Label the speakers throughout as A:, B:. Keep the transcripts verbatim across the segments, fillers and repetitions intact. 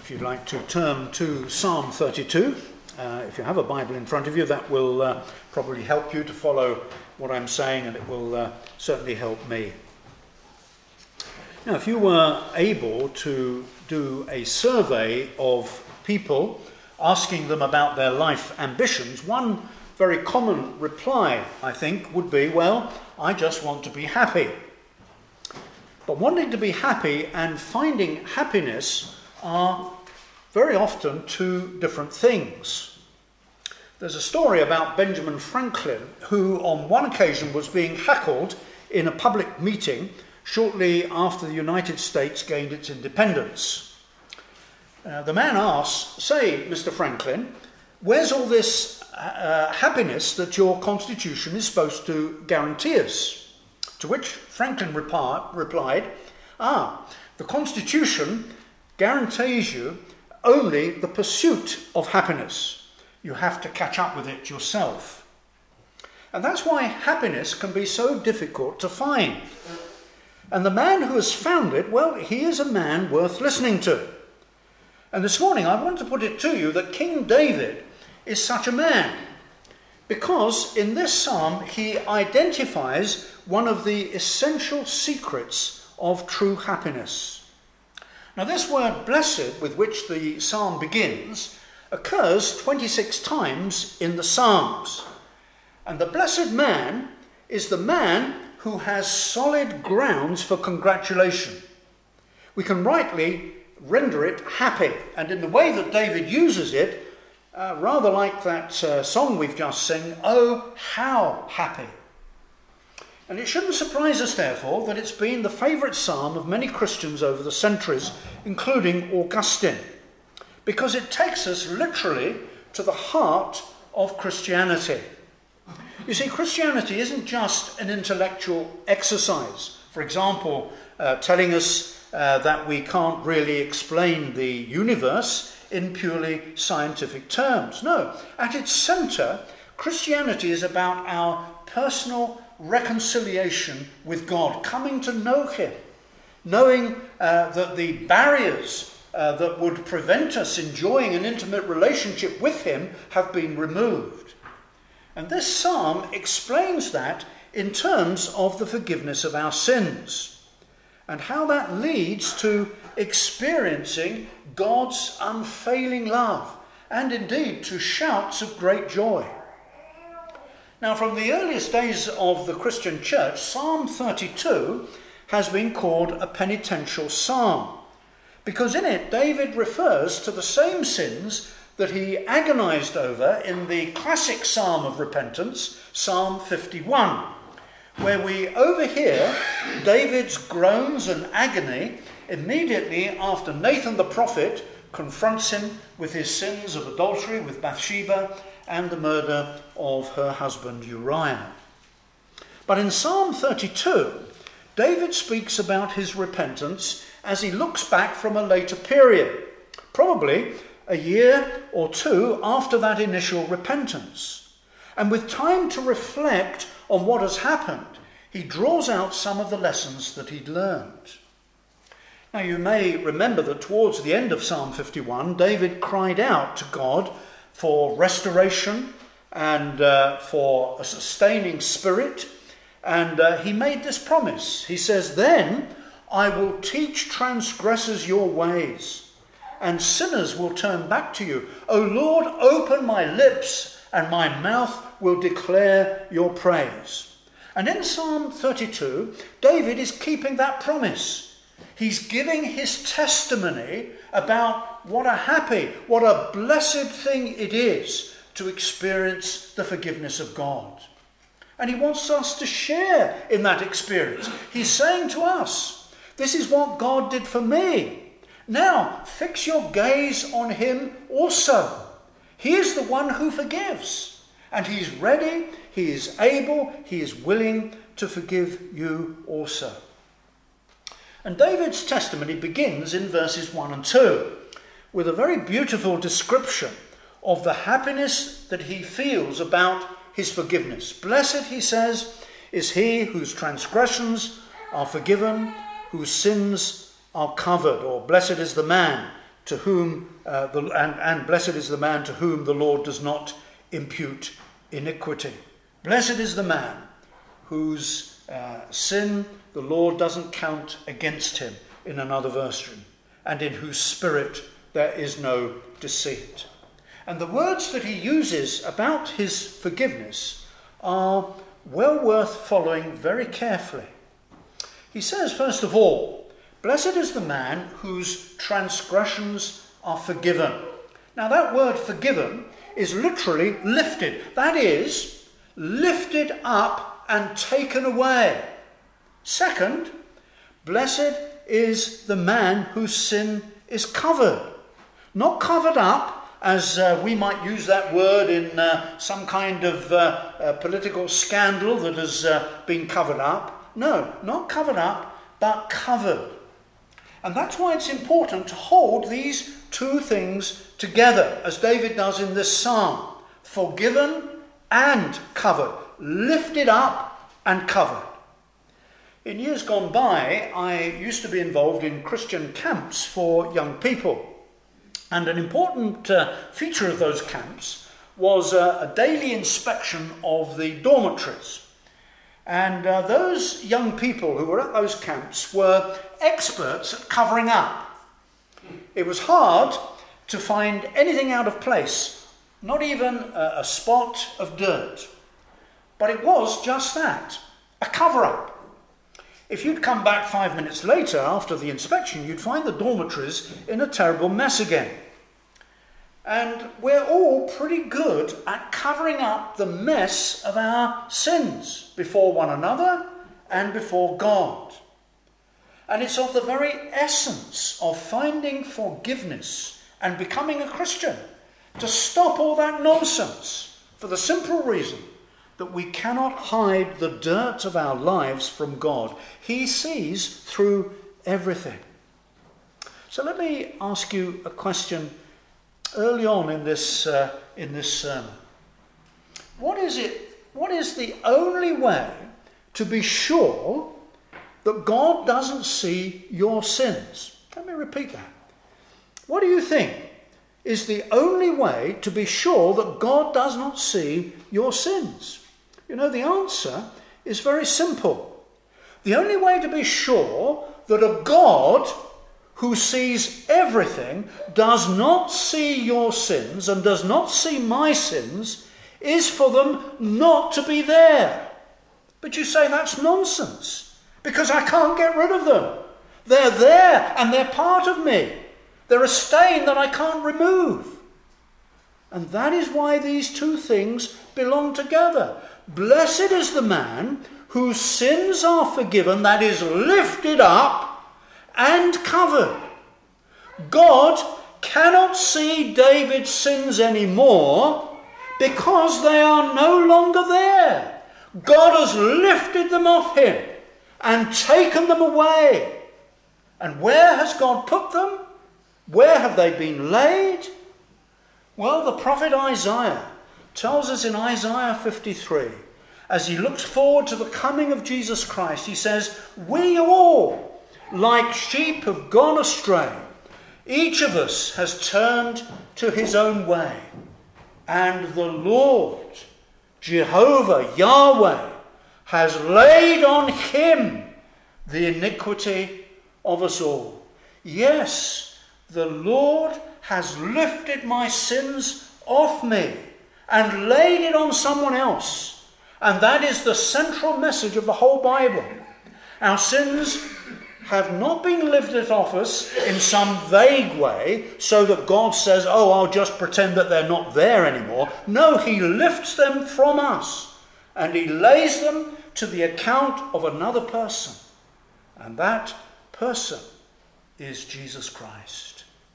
A: if you'd like to turn to Psalm thirty-two, uh, if you have a Bible in front of you, that will uh, probably help you to follow what I'm saying, and it will uh, certainly help me. Now, if you were able to do a survey of people, asking them about their life ambitions, one very common reply, I think, would be, well, I just want to be happy. But wanting to be happy and finding happiness are very often two different things. There's a story about Benjamin Franklin, who on one occasion was being heckled in a public meeting shortly after the United States gained its independence. Uh, the man asked, say, Mister Franklin, where's all this uh, happiness that your constitution is supposed to guarantee us? To which Franklin repi- replied, ah, the constitution guarantees you only the pursuit of happiness. You have to catch up with it yourself. And that's why happiness can be so difficult to find. And the man who has found it, well, he is a man worth listening to. And this morning I want to put it to you that King David is such a man, because in this psalm he identifies one of the essential secrets of true happiness. Now, this word blessed, with which the psalm begins, occurs twenty-six times in the Psalms. And the blessed man is the man who has solid grounds for congratulation. We can rightly render it happy, and in the way that David uses it, uh, rather like that uh, song we've just sung, oh, how happy. And it shouldn't surprise us, therefore, that it's been the favourite psalm of many Christians over the centuries, including Augustine, because it takes us literally to the heart of Christianity. You see, Christianity isn't just an intellectual exercise, for example, uh, telling us uh, that we can't really explain the universe in purely scientific terms. No, at its centre, Christianity is about our personal reconciliation with God, coming to know him, knowing uh, that the barriers uh, that would prevent us enjoying an intimate relationship with him have been removed. And this psalm explains that in terms of the forgiveness of our sins and how that leads to experiencing God's unfailing love and indeed to shouts of great joy. Now, from the earliest days of the Christian church, Psalm thirty-two has been called a penitential psalm, because in it David refers to the same sins that he agonized over in the classic psalm of repentance, Psalm fifty-one, where we overhear David's groans and agony immediately after Nathan the prophet confronts him with his sins of adultery with Bathsheba and the murder of her husband Uriah. But in Psalm thirty-two, David speaks about his repentance as he looks back from a later period, probably a year or two after that initial repentance. And with time to reflect on what has happened, he draws out some of the lessons that he'd learned. Now, you may remember that towards the end of Psalm fifty-one, David cried out to God for restoration and uh, for a sustaining spirit. And uh, he made this promise. He says, then I will teach transgressors your ways, and sinners will turn back to you. O Lord, open my lips, and my mouth will declare your praise. And in Psalm thirty-two, David is keeping that promise. He's giving his testimony about what a happy, what a blessed thing it is to experience the forgiveness of God. And he wants us to share in that experience. He's saying to us, this is what God did for me. Now, fix your gaze on him also. He is the one who forgives. And he's ready, he is able, he is willing to forgive you also. And David's testimony begins in verses one and two with a very beautiful description of the happiness that he feels about his forgiveness. Blessed, he says, is he whose transgressions are forgiven, whose sins are covered. Or blessed is the man to whom, uh, the, and, and blessed is the man to whom the Lord does not impute iniquity. Blessed is the man whose uh, sin the Lord doesn't count against him, in another version, and in whose spirit there is no deceit. And the words that he uses about his forgiveness are well worth following very carefully. He says, first of all, blessed is the man whose transgressions are forgiven. Now that word forgiven is literally lifted. That is, lifted up and taken away. Second, blessed is the man whose sin is covered. Not covered up, as uh, we might use that word in uh, some kind of uh, uh, political scandal that has uh, been covered up. No, not covered up, but covered. And that's why it's important to hold these two things together, as David does in this psalm. Forgiven and covered. Lifted up and covered. In years gone by, I used to be involved in Christian camps for young people. And an important uh, feature of those camps was uh, a daily inspection of the dormitories. And uh, those young people who were at those camps were experts at covering up. It was hard to find anything out of place, not even a, a spot of dirt. But it was just that, a cover-up. If you'd come back five minutes later after the inspection, you'd find the dormitories in a terrible mess again. And we're all pretty good at covering up the mess of our sins before one another and before God. And it's of the very essence of finding forgiveness and becoming a Christian to stop all that nonsense, for the simple reason that we cannot hide the dirt of our lives from God. He sees through everything. So let me ask you a question early on in this uh, in this sermon. What is it? What is the only way to be sure that God doesn't see your sins? Let me repeat that. What do you think is the only way to be sure that God does not see your sins? You know, the answer is very simple. The only way to be sure that a God who sees everything does not see your sins and does not see my sins is for them not to be there. But you say that's nonsense, because I can't get rid of them. They're there and they're part of me. They're a stain that I can't remove. And that is why these two things belong together. Blessed is the man whose sins are forgiven, that is, lifted up and covered. God cannot see David's sins anymore because they are no longer there. God has lifted them off him and taken them away. And where has God put them? Where have they been laid? Well, the prophet Isaiah tells us in Isaiah fifty-three, as he looks forward to the coming of Jesus Christ, he says, "We all, like sheep, have gone astray. Each of us has turned to his own way. And the Lord, Jehovah, Yahweh, has laid on him the iniquity of us all." Yes, the Lord has lifted my sins off me and laid it on someone else. And that is the central message of the whole Bible. Our sins have not been lifted off us in some vague way so that God says, oh, I'll just pretend that they're not there anymore. No, he lifts them from us and he lays them to the account of another person. And that person is Jesus Christ.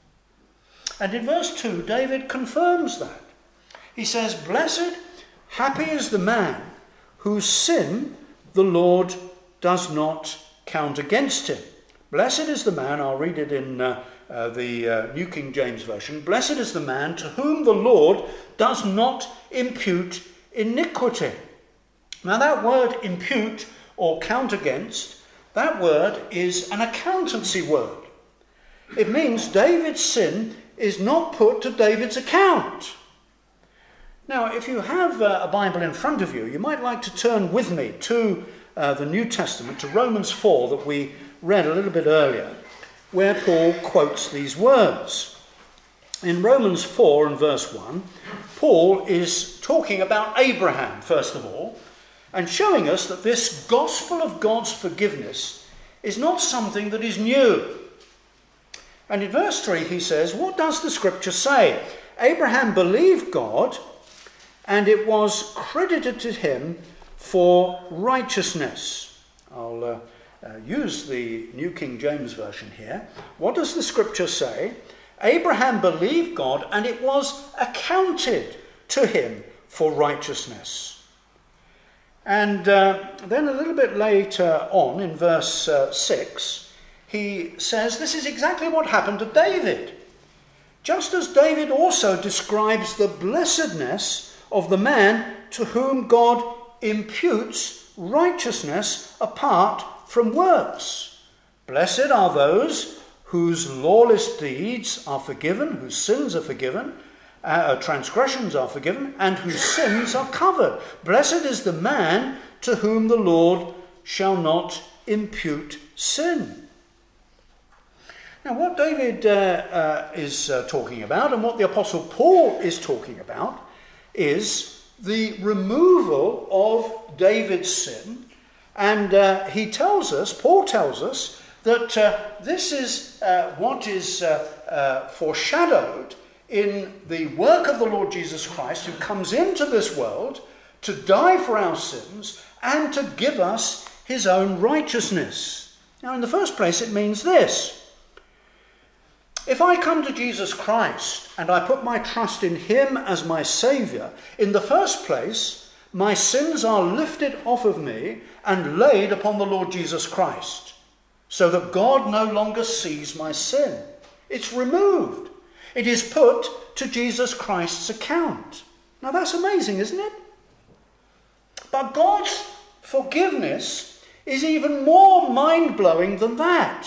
A: And in verse two, David confirms that. He says, "Blessed, happy is the man whose sin the Lord does not count against him." Blessed is the man, I'll read it in uh, uh, the uh, New King James Version. "Blessed is the man to whom the Lord does not impute iniquity." Now that word impute or count against, that word is an accountancy word. It means David's sin is not put to David's account. Now, if you have a Bible in front of you, you might like to turn with me to uh, the New Testament, to Romans four that we read a little bit earlier, where Paul quotes these words. In Romans four and verse one, Paul is talking about Abraham, first of all, and showing us that this gospel of God's forgiveness is not something that is new. And in verse three he says, what does the scripture say? Abraham believed God, and it was credited to him for righteousness. I'll uh, uh, use the New King James Version here. What does the scripture say? Abraham believed God, and it was accounted to him for righteousness. And uh, then a little bit later on, in verse uh, six, he says this is exactly what happened to David. Just as David also describes the blessedness of the man to whom God imputes righteousness apart from works. Blessed are those whose lawless deeds are forgiven, whose sins are forgiven, uh, transgressions are forgiven, and whose sins are covered. Blessed is the man to whom the Lord shall not impute sin. Now, what David uh, uh, is uh, talking about, and what the Apostle Paul is talking about, is the removal of David's sin. And uh, he tells us, Paul tells us, that uh, this is uh, what is uh, uh, foreshadowed in the work of the Lord Jesus Christ, who comes into this world to die for our sins and to give us his own righteousness. Now, in the first place, it means this. If I come to Jesus Christ and I put my trust in him as my Saviour, in the first place, my sins are lifted off of me and laid upon the Lord Jesus Christ, so that God no longer sees my sin. It's removed. It is put to Jesus Christ's account. Now that's amazing, isn't it? But God's forgiveness is even more mind-blowing than that.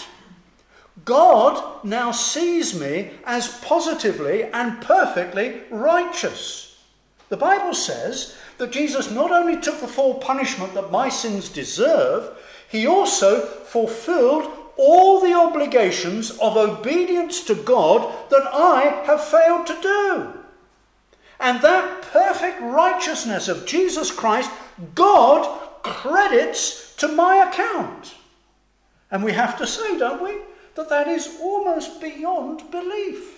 A: God now sees me as positively and perfectly righteous. The Bible says that Jesus not only took the full punishment that my sins deserve, he also fulfilled all the obligations of obedience to God that I have failed to do. And that perfect righteousness of Jesus Christ, God credits to my account. And we have to say, don't we, that that is almost beyond belief.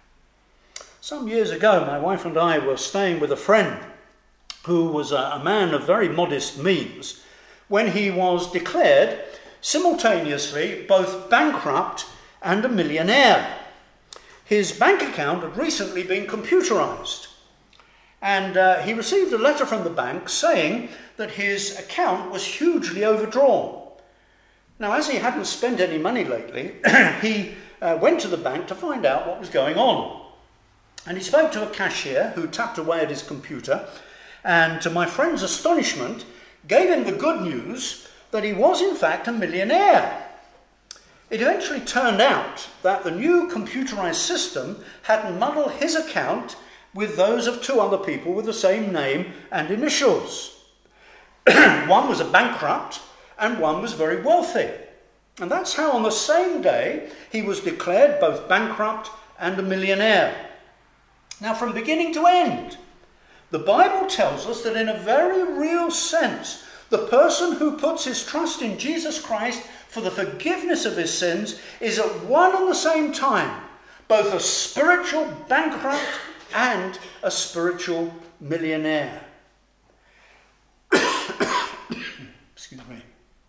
A: Some years ago, my wife and I were staying with a friend who was a, a man of very modest means, when he was declared simultaneously both bankrupt and a millionaire. His bank account had recently been computerized, and uh, he received a letter from the bank saying that his account was hugely overdrawn. Now, as he hadn't spent any money lately, he uh, went to the bank to find out what was going on. And he spoke to a cashier who tapped away at his computer, and to my friend's astonishment, gave him the good news that he was in fact a millionaire. It eventually turned out that the new computerized system had muddled his account with those of two other people with the same name and initials. One was a bankrupt and one was very wealthy. And that's how on the same day he was declared both bankrupt and a millionaire. Now, from beginning to end, the Bible tells us that in a very real sense, the person who puts his trust in Jesus Christ for the forgiveness of his sins is at one and the same time both a spiritual bankrupt and a spiritual millionaire. Excuse me.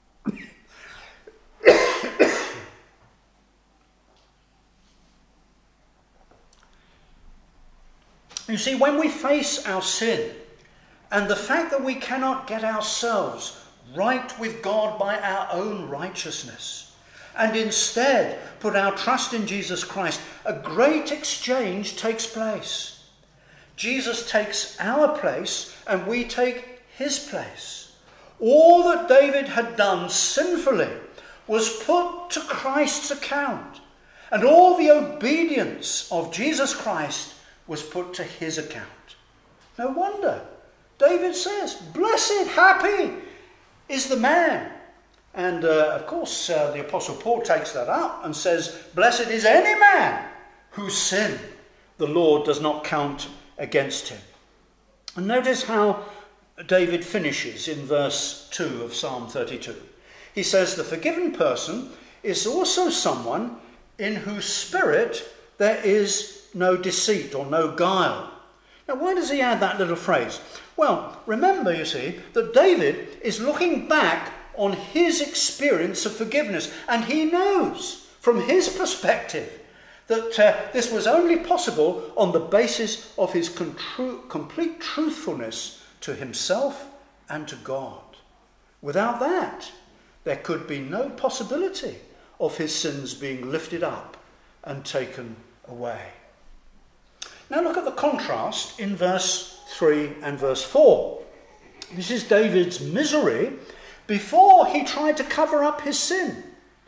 A: You see, when we face our sin and the fact that we cannot get ourselves right with God by our own righteousness, and instead put our trust in Jesus Christ, a great exchange takes place. Jesus takes our place and we take his place. All that David had done sinfully was put to Christ's account, And all the obedience of Jesus Christ was put to his account. No wonder. David says, blessed, happy is the man. And uh, of course, uh, the Apostle Paul takes that up and says, blessed is any man whose sin the Lord does not count against him. And notice how David finishes in verse two of Psalm thirty-two. He says, the forgiven person is also someone in whose spirit there is no deceit or no guile. Now, why does he add that little phrase? Well, remember, you see, that David is looking back on his experience of forgiveness, and he knows from his perspective that uh, this was only possible on the basis of his contru- complete truthfulness to himself and to God. Without that, there could be no possibility of his sins being lifted up and taken away. Now look at the contrast in verse three and verse four. This is David's misery before he tried to cover up his sin.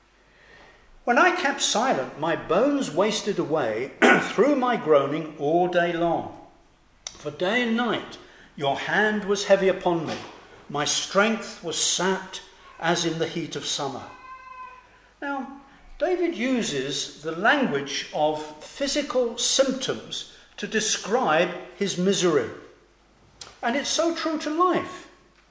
A: When I kept silent, my bones wasted away through my groaning all day long. For day and night your hand was heavy upon me. My strength was sapped as in the heat of summer. Now, David uses the language of physical symptoms to describe his misery. And it's so true to life.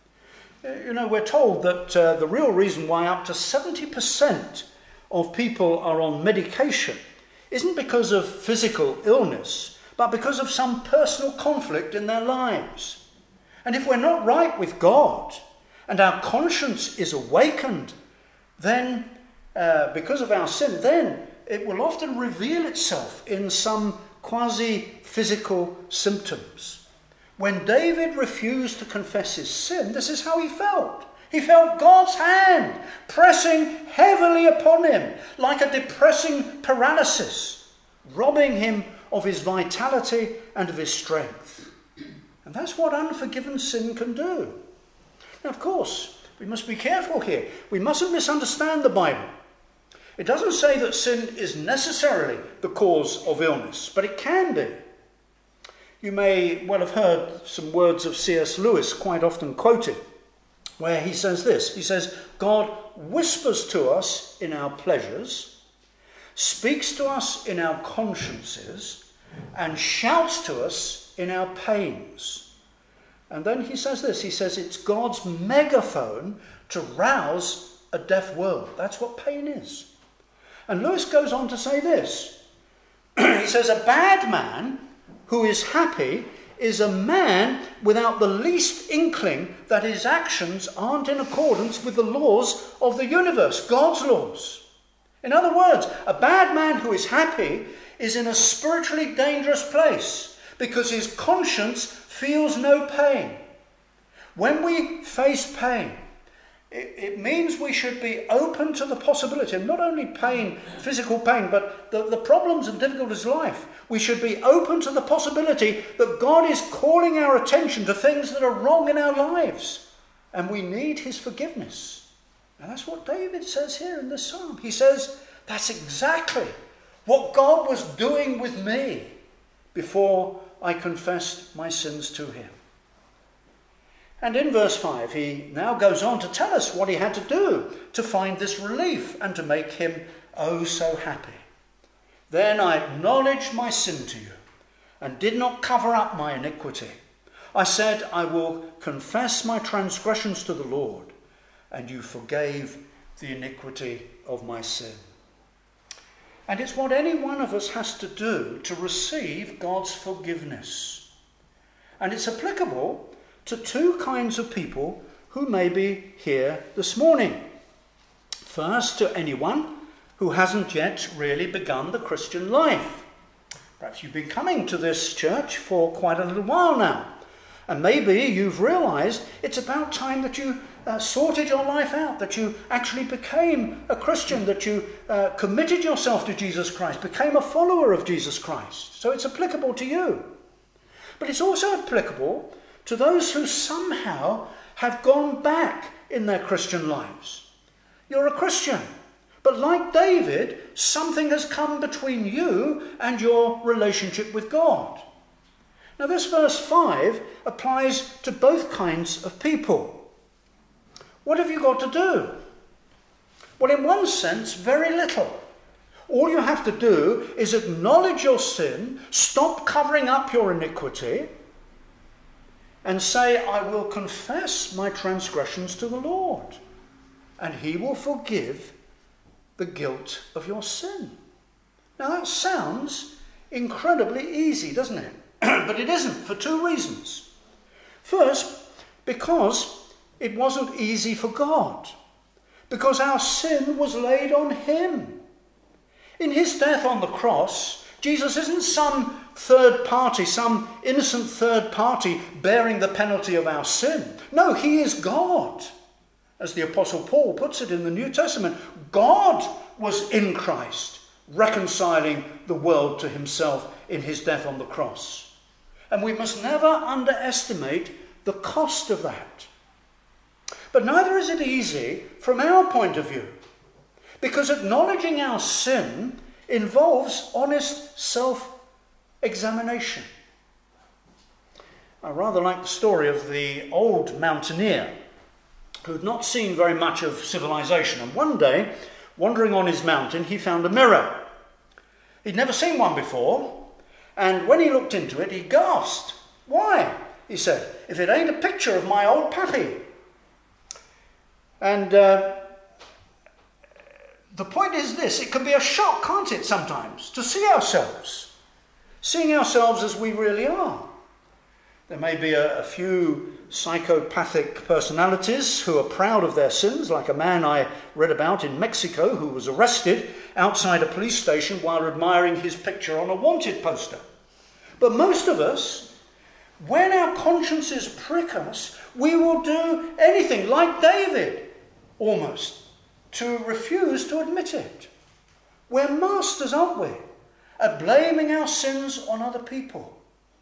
A: You know, we're told that uh, the real reason why up to seventy percent of people are on medication isn't because of physical illness, but because of some personal conflict in their lives. And if we're not right with God, and our conscience is awakened, then, uh, because of our sin, then it will often reveal itself in some quasi-physical symptoms. When David refused to confess his sin, this is how he felt. He felt God's hand pressing heavily upon him, like a depressing paralysis, robbing him of his vitality and of his strength. And that's what unforgiven sin can do. Now, of course, we must be careful here. We mustn't misunderstand the Bible. It doesn't say that sin is necessarily the cause of illness, but it can be. You may well have heard some words of C S Lewis quite often quoted, where he says this. He says, God whispers to us in our pleasures, speaks to us in our consciences, and shouts to us in our pains. And then he says this, he says it's God's megaphone to rouse a deaf world. That's what pain is. And Lewis goes on to say this. He says a bad man who is happy is a man without the least inkling that his actions aren't in accordance with the laws of the universe, God's laws. In other words, a bad man who is happy is in a spiritually dangerous place because his conscience feels no pain. When we face pain, it, it means we should be open to the possibility of not only pain, physical pain, but the, the problems and difficulties of life. We should be open to the possibility that God is calling our attention to things that are wrong in our lives, and we need his forgiveness. And that's what David says here in this psalm. He says, that's exactly what God was doing with me before I confessed my sins to him. And in verse five, he now goes on to tell us what he had to do to find this relief and to make him oh so happy. Then I acknowledged my sin to you and did not cover up my iniquity. I said, I will confess my transgressions to the Lord, and you forgave the iniquity of my sin. And it's what any one of us has to do to receive God's forgiveness. And it's applicable to two kinds of people who may be here this morning. First, to anyone who hasn't yet really begun the Christian life. Perhaps you've been coming to this church for quite a little while now, and maybe you've realized it's about time that you uh, sorted your life out, that you actually became a Christian, that you uh, committed yourself to Jesus Christ, became a follower of Jesus Christ. So it's applicable to you. But it's also applicable to those who somehow have gone back in their Christian lives. You're a Christian, But like David, something has come between you and your relationship with God. Now this verse five applies to both kinds of people. What have you got to do? Well, in one sense, very little. All you have to do is acknowledge your sin, stop covering up your iniquity, and say, I will confess my transgressions to the Lord, and he will forgive the guilt of your sin. Now that sounds incredibly easy, doesn't it? But it isn't, for two reasons. First, because it wasn't easy for God, because our sin was laid on him. In his death on the cross, Jesus isn't some third party, some innocent third party bearing the penalty of our sin. No, he is God. As the Apostle Paul puts it in the New Testament, God was in Christ, reconciling the world to himself in his death on the cross. And we must never underestimate the cost of that. But neither is it easy from our point of view, because acknowledging our sin involves honest self-examination. I rather like the story of the old mountaineer who had not seen very much of civilization. And one day, wandering on his mountain, he found a mirror. He'd never seen one before, and when he looked into it, he gasped. Why? He said, if it ain't a picture of my old pappy. And uh, the point is this, it can be a shock, can't it, sometimes, to see ourselves, seeing ourselves as we really are. There may be a, a few psychopathic personalities who are proud of their sins, like a man I read about in Mexico who was arrested outside a police station while admiring his picture on a wanted poster. But most of us, when our consciences prick us, we will do anything, like David, almost, to refuse to admit it. We're masters, aren't we, at blaming our sins on other people.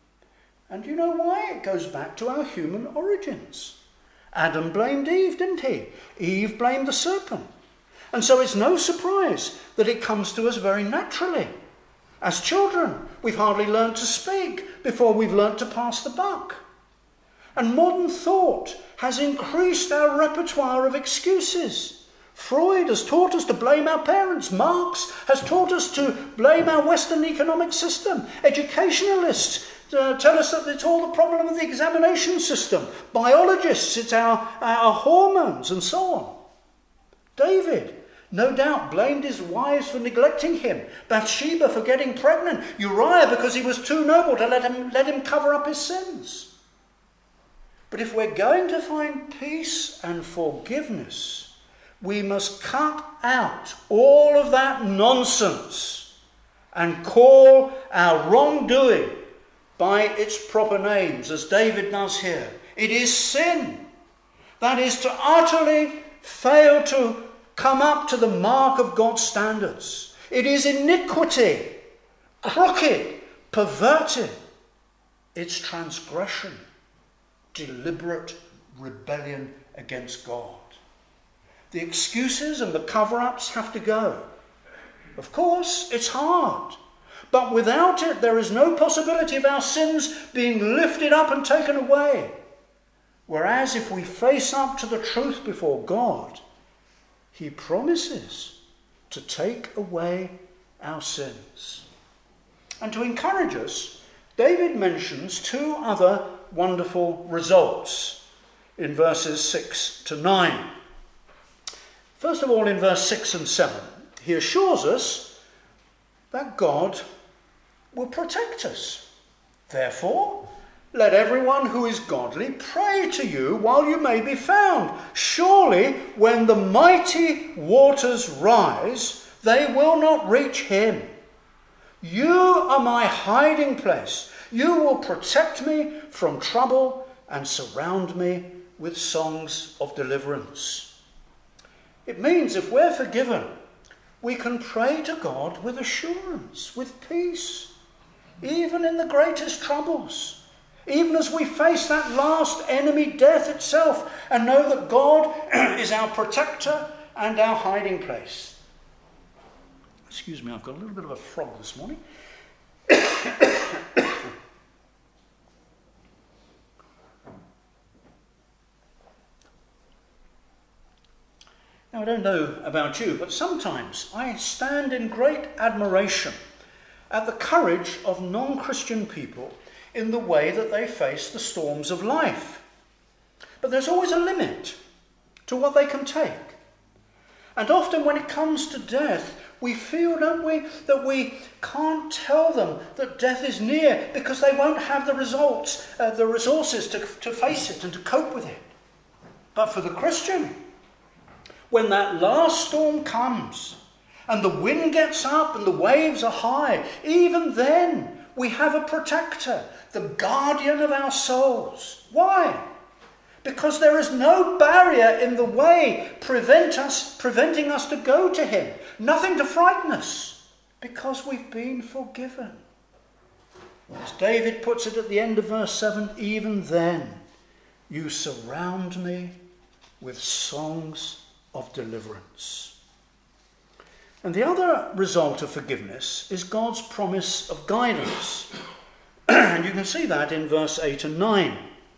A: And you know why? It goes back to our human origins. Adam blamed Eve, didn't he? Eve blamed the serpent. And so it's no surprise that it comes to us very naturally. As children, we've hardly learned to speak before we've learned to pass the buck. And modern thought has increased our repertoire of excuses. Freud has taught us to blame our parents. Marx has taught us to blame our Western economic system. Educationalists uh, tell us that it's all the problem of the examination system. Biologists, it's our, our hormones and so on. David, no doubt, blamed his wives for neglecting him. Bathsheba for getting pregnant. Uriah because he was too noble to let him, let him cover up his sins. But if we're going to find peace and forgiveness, we must cut out all of that nonsense and call our wrongdoing by its proper names, as David does here. It is sin. That is to utterly fail to come up to the mark of God's standards. It is iniquity, crooked, perverted. It's transgression, deliberate rebellion against God. The excuses and the cover-ups have to go. Of course, it's hard. But without it, there is no possibility of our sins being lifted up and taken away. Whereas if we face up to the truth before God, he promises to take away our sins. And to encourage us, David mentions two other wonderful results in verses six to nine. First of all, in verse six and seven, he assures us that God will protect us. Therefore, let everyone who is godly pray to you while you may be found. Surely, when the mighty waters rise, they will not reach him. You are my hiding place. You will protect me from trouble and surround me with songs of deliverance. It means if we're forgiven, we can pray to God with assurance, with peace, even in the greatest troubles, even as we face that last enemy, death itself, and know that God is our protector and our hiding place. Excuse me, I've got a little bit of a frog this morning. Now, I don't know about you, but sometimes I stand in great admiration at the courage of non-Christian people in the way that they face the storms of life. But there's always a limit to what they can take. And often when it comes to death, we feel, don't we, that we can't tell them that death is near because they won't have the results, uh, the resources to, to face it and to cope with it. But for the Christian, when that last storm comes and the wind gets up and the waves are high, even then we have a protector, the guardian of our souls. Why? Because there is no barrier in the way prevent us, preventing us to go to him. Nothing to frighten us, because we've been forgiven. As David puts it at the end of verse seven, even then you surround me with songs of deliverance. And the other result of forgiveness is God's promise of guidance. And you can see that in verse eight and nine.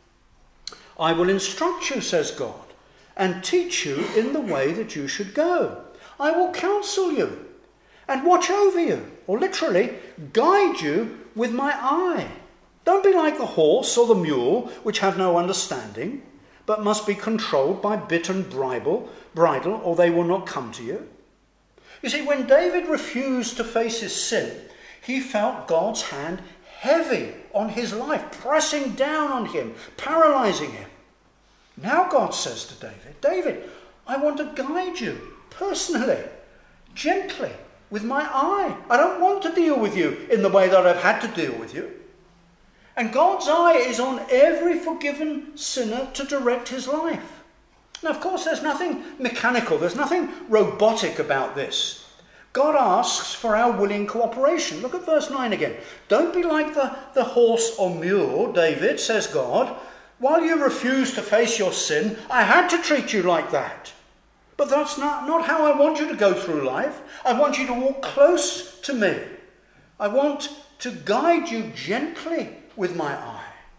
A: I will instruct you, says God, and teach you in the way that you should go. I will counsel you and watch over you, or literally, guide you with my eye. Don't be like the horse or the mule, which have no understanding, but must be controlled by bit and bridle, bridle, or they will not come to you. You see, when David refused to face his sin, he felt God's hand heavy on his life, pressing down on him, paralyzing him. Now God says to David, David, I want to guide you personally, gently, with my eye. I don't want to deal with you in the way that I've had to deal with you. And God's eye is on every forgiven sinner to direct his life. Now, of course, there's nothing mechanical, there's nothing robotic about this. God asks for our willing cooperation. Look at verse nine again. Don't be like the, the horse or mule, David, says God. While you refuse to face your sin, I had to treat you like that. But that's not, not how I want you to go through life. I want you to walk close to me. I want to guide you gently with my eye.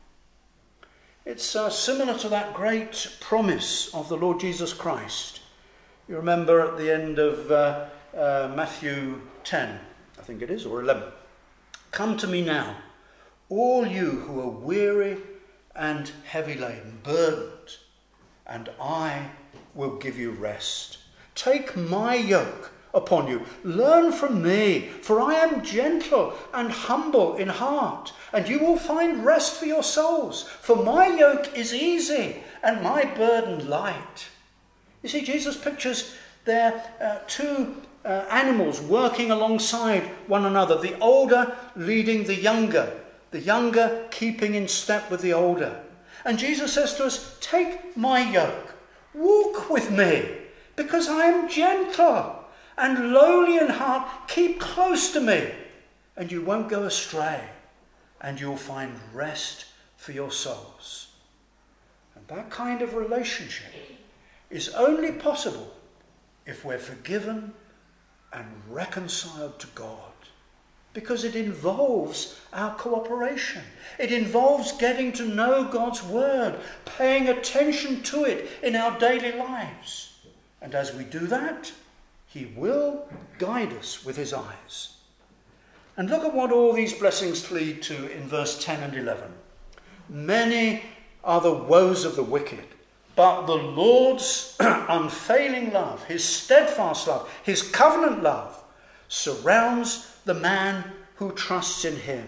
A: It's uh, similar to that great promise of the Lord Jesus Christ. You remember at the end of uh, uh, Matthew ten, I think it is, or eleven. Come to me now, all you who are weary and heavy laden, burdened, and I will give you rest. Take my yoke upon you. Learn from me, for I am gentle and humble in heart, and you will find rest for your souls. For my yoke is easy and my burden light. You see, Jesus pictures there uh, two uh, animals working alongside one another, the older leading the younger, the younger keeping in step with the older. And Jesus says to us, take my yoke, walk with me, because I am gentle and lowly in heart. Keep close to me, and you won't go astray, and you'll find rest for your souls. And that kind of relationship is only possible if we're forgiven and reconciled to God, because it involves our cooperation. It involves getting to know God's word, paying attention to it in our daily lives. And as we do that, he will guide us with his eyes. And look at what all these blessings lead to in verse ten and eleven. Many are the woes of the wicked, but the Lord's unfailing love, his steadfast love, his covenant love, surrounds the man who trusts in him.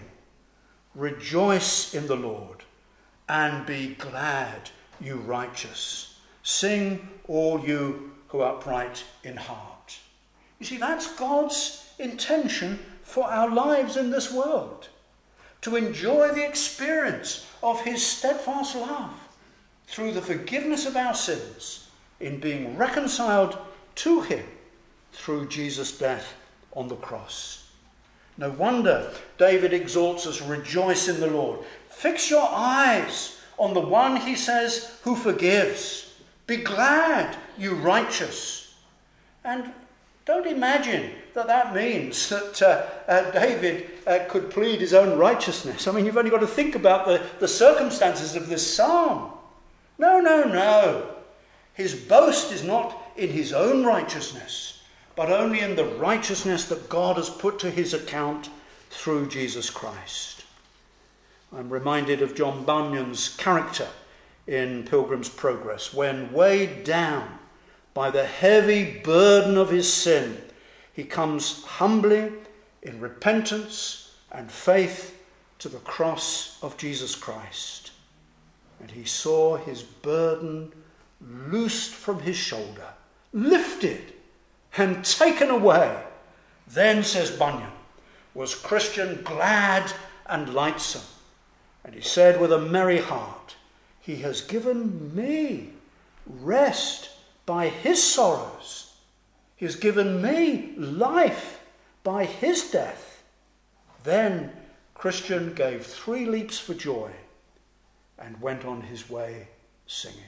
A: Rejoice in the Lord and be glad, you righteous. Sing, all you who are upright in heart. You see, that's God's intention for our lives in this world. To enjoy the experience of his steadfast love through the forgiveness of our sins in being reconciled to him through Jesus' death on the cross. No wonder David exhorts us, rejoice in the Lord. Fix your eyes on the one, he says, who forgives. Be glad, you righteous. And don't imagine that that means that uh, uh, David uh, could plead his own righteousness. I mean, you've only got to think about the, the circumstances of this psalm. No, no, no. His boast is not in his own righteousness, but only in the righteousness that God has put to his account through Jesus Christ. I'm reminded of John Bunyan's character in Pilgrim's Progress, when weighed down by the heavy burden of his sin, he comes humbly in repentance and faith to the cross of Jesus Christ. And he saw his burden loosed from his shoulder, lifted and taken away. Then, says Bunyan, was Christian glad and lightsome. And he said with a merry heart, he has given me rest by his sorrows. He has given me life by his death. Then Christian gave three leaps for joy and went on his way singing.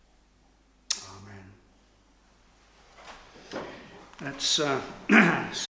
A: Amen. Let's uh,